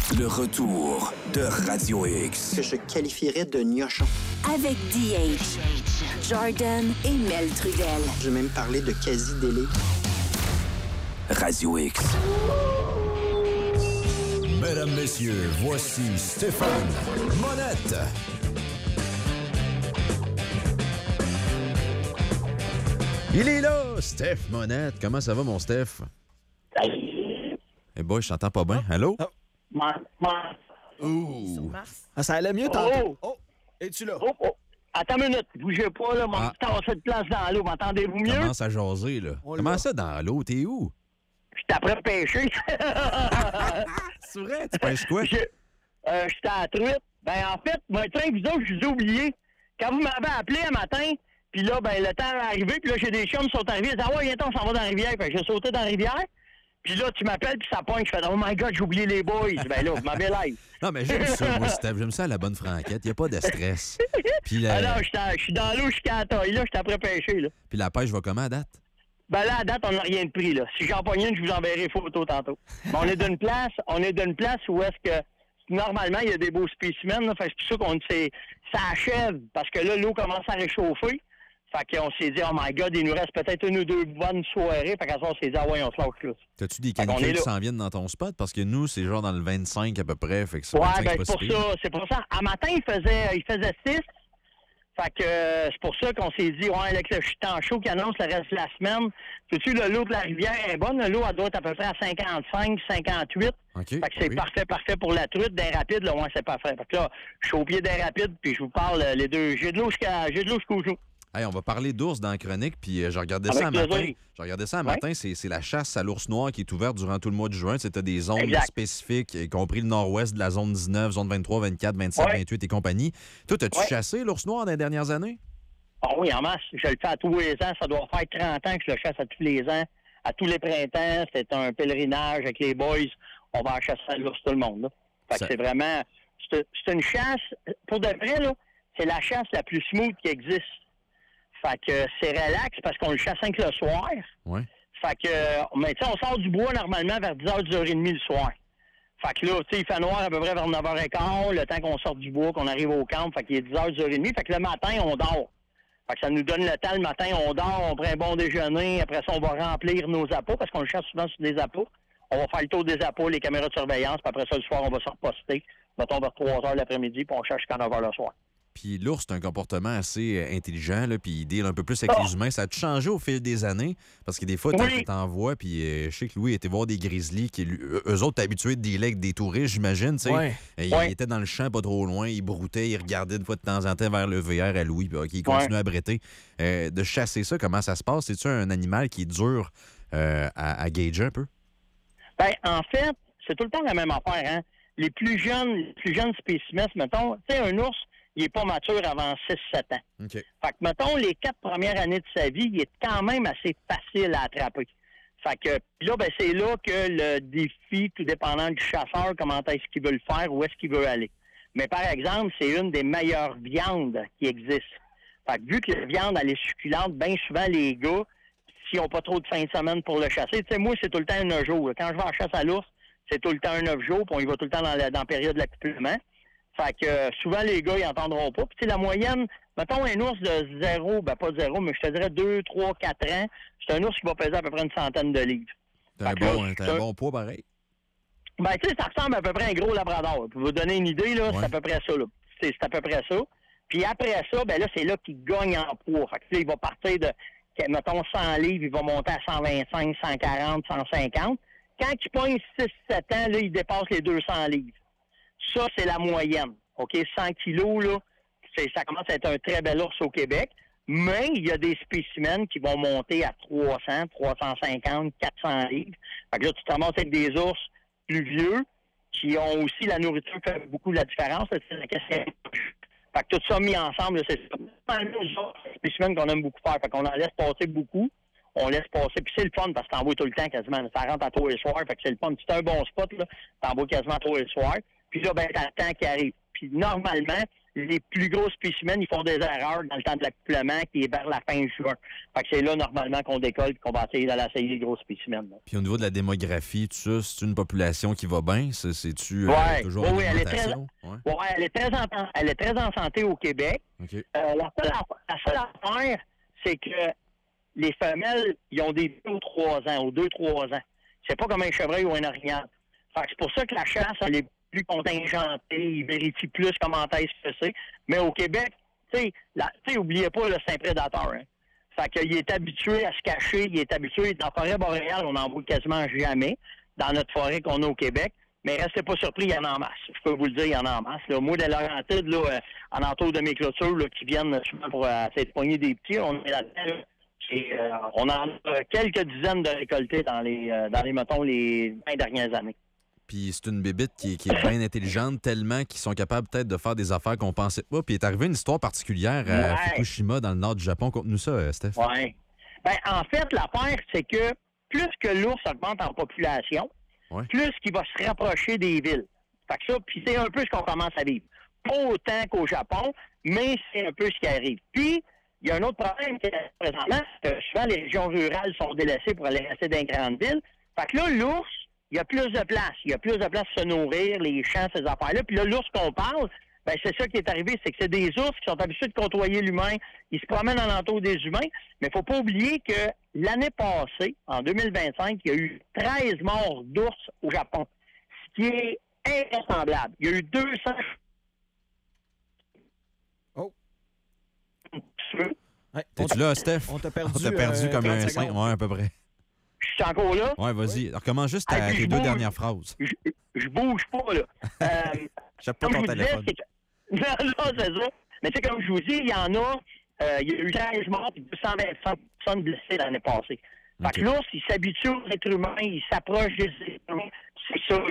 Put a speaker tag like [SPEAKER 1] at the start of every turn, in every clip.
[SPEAKER 1] Le retour de Radio X.
[SPEAKER 2] Que je qualifierais de gnochon.
[SPEAKER 3] Avec DH, Jordan et Mel Trudel.
[SPEAKER 2] Je vais même parler de quasi-délai.
[SPEAKER 1] Radio X.
[SPEAKER 4] Mesdames, messieurs, voici Stéphane Monette.
[SPEAKER 5] Il est là, Steph Monette. Comment ça va, mon Steph? Eh boy, je t'entends pas bien. Allô?
[SPEAKER 6] Ouh.
[SPEAKER 7] Ah, ça allait mieux tantôt. Oh, es-tu là?
[SPEAKER 6] Oh. Attends une minute, bougez pas, là. Mon petit temps, cette place dans l'eau. M'entendez-vous mieux?
[SPEAKER 5] Commence à jaser, là. Comment ça, dans l'eau? T'es où?
[SPEAKER 6] Je suis après pêcher.
[SPEAKER 5] C'est vrai? Tu pêches quoi?
[SPEAKER 6] J'étais à la truite. Ben, en fait, mon train, vous autres, je vous ai oublié. Quand vous m'avez appelé un matin, puis là, ben, le temps est arrivé, puis là, j'ai des chums qui sont arrivés. Ils disent, ah ouais, viens, on s'en va dans la rivière. Fait que j'ai sauté dans la rivière. Puis là, tu m'appelles, puis ça pogne. Je fais, oh my God, j'ai oublié les boys. Ben là, vous m'avez live.
[SPEAKER 5] Non, mais j'aime ça, moi, Steph. J'aime ça à la bonne franquette. Il n'y a pas de stress. Puis
[SPEAKER 6] Ah non, je suis dans l'eau jusqu'à la taille, là. Je suis après pêcher, là.
[SPEAKER 5] Puis la pêche va comment à date?
[SPEAKER 6] Ben là, à date, on n'a rien de pris, là. Si j'en pogne une, je vous enverrai photo tantôt. Mais on est d'une place où est-ce que, normalement, il y a des beaux spécimens, là. Fait que c'est pour ça ça achève, parce que là, l'eau commence à réchauffer. Fait qu'on s'est dit, oh my God, il nous reste peut-être une ou deux bonnes soirées. Fait qu'à ça, on s'est dit, ah ouais, on se lâche là.
[SPEAKER 5] T'as-tu des canicules qui s'en viennent dans ton spot? Parce que nous, c'est genre dans le 25 à peu près. Fait que c'est
[SPEAKER 6] ouais,
[SPEAKER 5] 25,
[SPEAKER 6] ben c'est pour ça. À matin, il faisait 6. Fait que c'est pour ça qu'on s'est dit, ouais, avec le temps chaud qui annonce le reste de la semaine, sais-tu, l'eau de la rivière est bonne. L'eau, elle doit être à peu près à 55, 58.
[SPEAKER 5] Okay,
[SPEAKER 6] fait que c'est parfait pour la truite. D'un rapide, là, ouais, c'est parfait. Fait que là, je suis au pied d'un rapide, puis je vous parle les deux. J'ai de l'eau jusqu'au jour.
[SPEAKER 5] Hey, on va parler d'ours dans la chronique, puis je regardais ça un matin. C'est la chasse à l'ours noir qui est ouverte durant tout le mois de juin. C'était des zones spécifiques, y compris le nord-ouest de la zone 19, zone 23, 24, 27, 28 et compagnie. Toi, as-tu chassé l'ours noir dans les dernières années?
[SPEAKER 6] Ah oui, en masse. Je le fais à tous les ans. Ça doit faire 30 ans que je le chasse à tous les ans. À tous les printemps, c'est un pèlerinage avec les boys. On va chasser à l'ours tout le monde. Là. Fait que c'est vraiment... C'est une chasse... Pour de vrai, là, c'est la chasse la plus smooth qui existe. Fait que c'est relax parce qu'on le chasse avec le soir.
[SPEAKER 5] Ouais.
[SPEAKER 6] Fait que, mais tu sais, on sort du bois normalement vers 10h, 10h30 le soir. Fait que là, tu sais, il fait noir à peu près vers 9h15, le temps qu'on sorte du bois, qu'on arrive au camp. Fait qu'il est 10h, 10h30. Fait que le matin, on dort. Fait que ça nous donne le temps, le matin, on dort, on prend un bon déjeuner. Après ça, on va remplir nos appâts parce qu'on le chasse souvent sur des appâts. On va faire le tour des appâts, les caméras de surveillance. Puis après ça, le soir, on va se reposter. Mettons vers 3h l'après-midi, puis on cherche jusqu'à 9h le soir.
[SPEAKER 5] Puis l'ours, c'est un comportement assez intelligent, là, puis il deal un peu plus avec les humains. Ça a changé au fil des années? Parce que des fois, t'en vois, puis je sais que Louis était voir des grizzlies, eux autres, habitués de dealer avec des touristes, j'imagine, tu sais. Ouais. Ils étaient dans le champ, pas trop loin, ils broutaient, ils regardaient de fois de temps en temps vers le VR à Louis, puis ils continuaient à bretter. De chasser ça, comment ça se passe? C'est-tu un animal qui est dur à gager un peu?
[SPEAKER 6] Ben, en fait, c'est tout le temps la même affaire, hein. Les plus jeunes spécimens, mettons, tu sais, un ours, il n'est pas mature avant 6-7 ans.
[SPEAKER 5] Okay.
[SPEAKER 6] Fait que, mettons, les 4 premières années de sa vie, il est quand même assez facile à attraper. Fait que, là, ben, c'est là que le défi, tout dépendant du chasseur, comment est-ce qu'il veut le faire, où est-ce qu'il veut aller. Mais par exemple, c'est une des meilleures viandes qui existent. Fait que, vu que la viande, elle est succulente, bien souvent, les gars, s'ils n'ont pas trop de fin de semaine pour le chasser, tu sais, moi, c'est tout le temps un 9 jours. Quand je vais en chasse à l'ours, c'est tout le temps un 9 jours, puis on y va tout le temps dans la période de l'accouplement. Fait que souvent, les gars, ils n'entendront pas. Puis, tu sais, la moyenne, mettons un ours de 0, ben pas 0, mais je te dirais 2, 3, 4 ans, c'est un ours qui va peser à peu près une centaine de livres.
[SPEAKER 5] T'as un bon poids, pareil.
[SPEAKER 6] Ben, tu sais, ça ressemble à peu près à un gros labrador. Pour vous donner une idée, là, c'est à peu près ça, là. C'est à peu près ça. Puis après ça, ben là, c'est là qu'il gagne en poids. Fait que là, il va partir de, mettons, 100 livres, il va monter à 125, 140, 150. Quand il pogne 6-7 ans, là, il dépasse les 200 livres. Ça, c'est la moyenne. OK? 100 kilos, là, ça commence à être un très bel ours au Québec. Mais il y a des spécimens qui vont monter à 300, 350, 400 livres. Fait que là, tu te ramasses avec des ours plus vieux qui ont aussi la nourriture qui fait beaucoup la différence. C'est la question. Fait que tout ça mis ensemble, là, c'est ça. Les spécimens qu'on aime beaucoup faire. Fait qu'on en laisse passer beaucoup. On laisse passer. Puis c'est le fun parce que t'en vois tout le temps quasiment. Ça rentre à tous les soirs. Fait que c'est le fun. C'est un bon spot, là. T'en vois quasiment tous les soirs. Puis là, ben, t'as le temps qui arrive. Puis normalement, les plus gros spécimens, ils font des erreurs dans le temps de l'accouplement qui est vers la fin juin. Fait que c'est là, normalement, qu'on décolle et qu'on va essayer d'aller essayer les gros spécimens. Là.
[SPEAKER 5] Puis au niveau de la démographie, tout ça, c'est une population qui va bien? C'est-tu toujours
[SPEAKER 6] oui,
[SPEAKER 5] une
[SPEAKER 6] elle est très en santé au Québec.
[SPEAKER 5] Okay.
[SPEAKER 6] La seule affaire, c'est que les femelles, ils ont des 2 ou 3 ans, ou 2-3 ans. C'est pas comme un chevreuil ou un orignal. Fait que c'est pour ça que la chasse, elle est plus contingentée, ils vérifient plus comment est-ce que c'est. Mais au Québec, tu sais, oubliez pas, là, c'est un prédateur. Hein. Fait qu'il est habitué à se cacher, il est habitué. Dans la forêt boréale, on n'en voit quasiment jamais, dans notre forêt qu'on a au Québec. Mais restez pas surpris, il y en a en masse. Je peux vous le dire, il y en a en masse. Là. Moi, des Laurentides, là, en entour de mes clôtures, là, qui viennent souvent pour essayer de pogner des petits, on est là-dedans, là. On en a quelques dizaines de récoltés dans les mettons, les 20 dernières années.
[SPEAKER 5] Puis c'est une bébite qui est bien intelligente, tellement qu'ils sont capables peut-être de faire des affaires qu'on pensait pas. Puis il est arrivé une histoire particulière à Fukushima, dans le nord du Japon. Conte-nous ça, Steph.
[SPEAKER 6] Oui. Ben, en fait, l'affaire, c'est que plus que l'ours augmente en population, plus qu'il va se rapprocher des villes. Fait que ça, puis c'est un peu ce qu'on commence à vivre. Pas autant qu'au Japon, mais c'est un peu ce qui arrive. Puis, il y a un autre problème qui est présentement, c'est que souvent les régions rurales sont délaissées pour aller rester dans les grandes villes. Fait que là, l'ours, il y a plus de place. Il y a plus de place pour se nourrir, les champs, ces affaires-là. Puis là, l'ours qu'on parle, ben c'est ça qui est arrivé, c'est que c'est des ours qui sont habitués de côtoyer l'humain. Ils se promènent alentour des humains. Mais il ne faut pas oublier que l'année passée, en 2025, il y a eu 13 morts d'ours au Japon. Ce qui est invraisemblable. Il y a eu 200...
[SPEAKER 5] Ouais, t'es-tu là, Steph?
[SPEAKER 7] On t'a perdu,
[SPEAKER 5] comme un 5, à peu près.
[SPEAKER 6] Je suis encore là?
[SPEAKER 5] Ouais, vas-y. Alors, recommence juste tes deux dernières phrases.
[SPEAKER 6] Je bouge pas, là.
[SPEAKER 5] Je sais pas ton téléphone.
[SPEAKER 6] Non, c'est ça. Mais tu sais, comme je vous dis, il y en a, il y a eu 13 morts et 225 personnes blessées l'année passée. Fait que l'ours, il s'habitue aux êtres humains, il s'approche des êtres humains. C'est ça,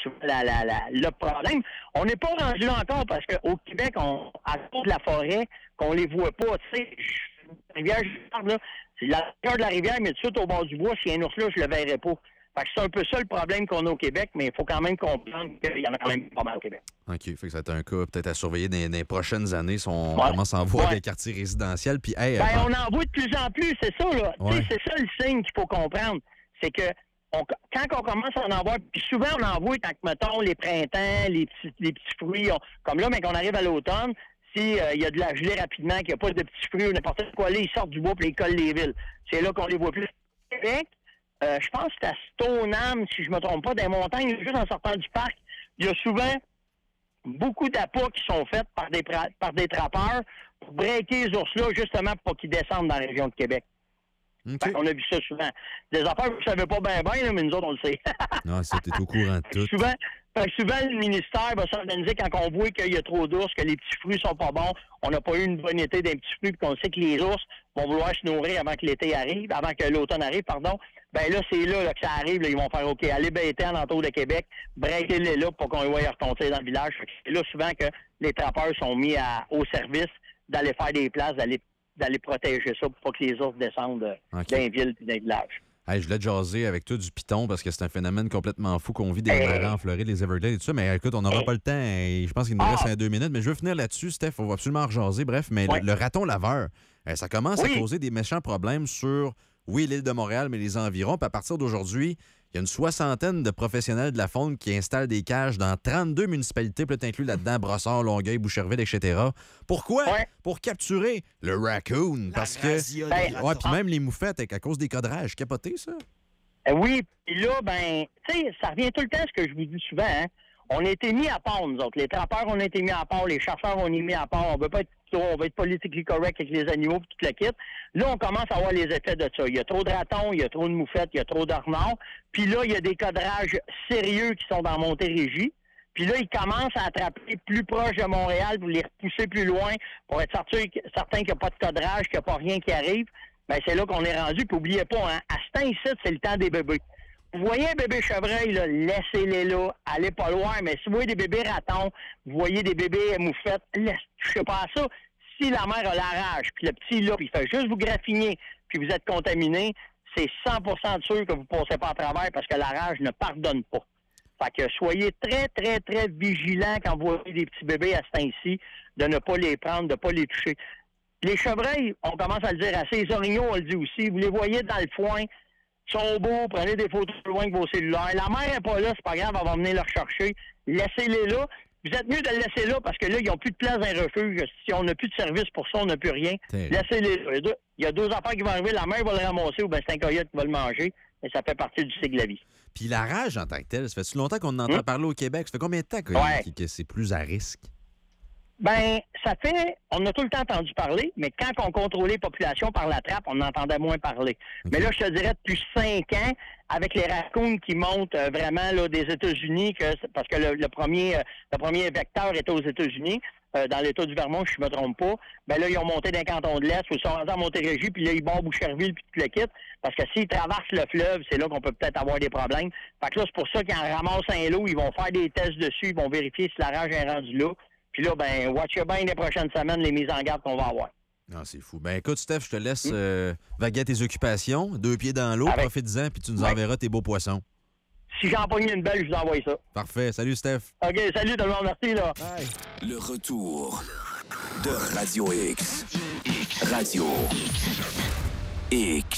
[SPEAKER 6] le problème. On n'est pas rendu là encore parce qu'au Québec, à cause de la forêt, qu'on les voit pas, tu sais, la rivière, là, c'est la largeur de la rivière, mais tout de suite au bord du bois, s'il y a un ours là, je le verrai pas. Fait que c'est un peu ça le problème qu'on a au Québec, mais il faut quand même comprendre qu'il y en a quand même pas mal au Québec.
[SPEAKER 5] OK. Fait que ça va être un cas peut-être à surveiller dans les prochaines années si on commence à en voir des quartiers résidentiels. Puis, hey,
[SPEAKER 6] on en voit de plus en plus, c'est ça, là. Ouais. C'est ça le signe qu'il faut comprendre. C'est que quand on commence à en voir, puis souvent on en voit quand, mettons, les printemps, les petits fruits, comme là, mais qu'on arrive à l'automne, s'il y a de la gelée rapidement, qu'il n'y a pas de petits fruits ou n'importe quoi, là, ils sortent du bois et ils collent les villes. C'est là qu'on les voit plus. Au Québec, je pense que c'est à Stoneham, si je ne me trompe pas, dans les montagnes, juste en sortant du parc, il y a souvent beaucoup d'appâts qui sont faits par des trappeurs pour breaker les ours-là, justement pour qu'ils descendent dans la région de Québec. Okay. On a vu ça souvent. Des affaires que vous ne savez pas bien, mais nous autres, on le sait.
[SPEAKER 5] Non, c'était au courant de tout.
[SPEAKER 6] Souvent, le ministère va s'organiser quand on voit qu'il y a trop d'ours, que les petits fruits sont pas bons, on n'a pas eu une bonne été d'un petit fruit, puis qu'on sait que les ours vont vouloir se nourrir avant que l'été arrive, avant que l'automne arrive, pardon. Ben là, c'est là que ça arrive, là, ils vont faire OK, aller bêter en entour de Québec, breaker-les là pour qu'on voie retourner dans le village. C'est là souvent que les trappeurs sont mis au service d'aller faire des places, d'aller protéger ça pour pas que les ours descendent d'un ville et d'un village.
[SPEAKER 5] Hey, je voulais te jaser avec toi du python parce que c'est un phénomène complètement fou qu'on vit des marais en Floride, les Everglades et tout ça. Mais écoute, on n'aura pas le temps. Je pense qu'il nous reste 2 minutes. Mais je veux finir là-dessus, Steph. On va absolument rejaser. Bref, mais le raton laveur, ça commence à causer des méchants problèmes sur, l'île de Montréal, mais les environs. Puis à partir d'aujourd'hui, il y a une 60aine de professionnels de la faune qui installent des cages dans 32 municipalités, peut-être inclus là-dedans Brossard, Longueuil, Boucherville, etc. Pourquoi? Pour capturer le raccoon. Parce que. Puis même les moufettes, à cause des cadrages. Capoté, ça?
[SPEAKER 6] Oui, puis là, tu sais, ça revient tout le temps, ce que je vous dis souvent, hein. On a été mis à part, nous autres. Les trappeurs, on a été mis à part. Les chasseurs, on est mis à part. On va être politiquement correct avec les animaux et tout le kit. Là, on commence à voir les effets de ça. Il y a trop de ratons, il y a trop de moufettes, il y a trop de renards. Puis là, il y a des cadrages sérieux qui sont dans Montérégie. Puis là, ils commencent à attraper plus proche de Montréal pour les repousser plus loin, pour être certain qu'il n'y a pas de cadrage, qu'il n'y a pas rien qui arrive. Bien, c'est là qu'on est rendu. Puis n'oubliez pas, hein, à ce temps-ci, c'est le temps des bébés. Vous voyez un bébé chevreuil, là, laissez-les là, allez pas loin, mais si vous voyez des bébés ratons, vous voyez des bébés moufettes, touchez pas à ça. Si la mère a la rage, puis le petit là, puis il fait juste vous graffiner, puis vous êtes contaminé, c'est 100% sûr que vous ne passez pas à travers parce que la rage ne pardonne pas. Fait que soyez très, très, très vigilants quand vous voyez des petits bébés à ce temps-ci, de ne pas les prendre, de ne pas les toucher. Les chevreuils, on commence à le dire assez. Les orignaux, on le dit aussi. Vous les voyez dans le foin, ils sont beaux, prenez des photos plus loin que vos cellulaires. La mère n'est pas là, c'est pas grave, elle va venir les rechercher. Laissez-les là. Vous êtes mieux de le laisser là parce que là, ils n'ont plus de place dans un refuge. Si on n'a plus de service pour ça, on n'a plus rien. Laissez-les là. Il y a deux affaires qui vont arriver. La mère va le ramasser ou bien c'est un coyote qui va le manger. Mais ça fait partie du cycle de la vie.
[SPEAKER 5] Puis la rage en tant que telle, ça fait longtemps qu'on en entend parler au Québec? Ça fait combien de temps que c'est plus à risque?
[SPEAKER 6] Ben, ça fait... On a tout le temps entendu parler, mais quand on contrôlait les populations par la trappe, on entendait moins parler. Okay. Mais là, je te dirais, depuis 5 ans, avec les raccoons qui montent vraiment là, des États-Unis, parce que le premier vecteur était aux États-Unis, dans l'État du Vermont, je ne me trompe pas, ben là, ils ont monté d'un canton de l'Est, ils sont rendus à Montérégie, puis là, ils barrent Boucherville, puis tout le kit, parce que s'ils traversent le fleuve, c'est là qu'on peut peut-être avoir des problèmes. Fait que là, c'est pour ça qu'ils en ramassent un lot, ils vont faire des tests dessus, ils vont vérifier si la rage est rendue là. Puis là, ben, watch bien les prochaines semaines, les mises en garde qu'on va avoir.
[SPEAKER 5] Non, c'est fou. Ben écoute, Steph, je te laisse vaguer à tes occupations, 2 pieds dans l'eau, profite-en, puis tu nous enverras tes beaux poissons.
[SPEAKER 6] Si j'en pogne une belle, je vous envoie ça.
[SPEAKER 5] Parfait. Salut, Steph.
[SPEAKER 6] OK, salut tout le monde. Merci, là.
[SPEAKER 7] Bye.
[SPEAKER 1] Le retour de Radio X. Radio X.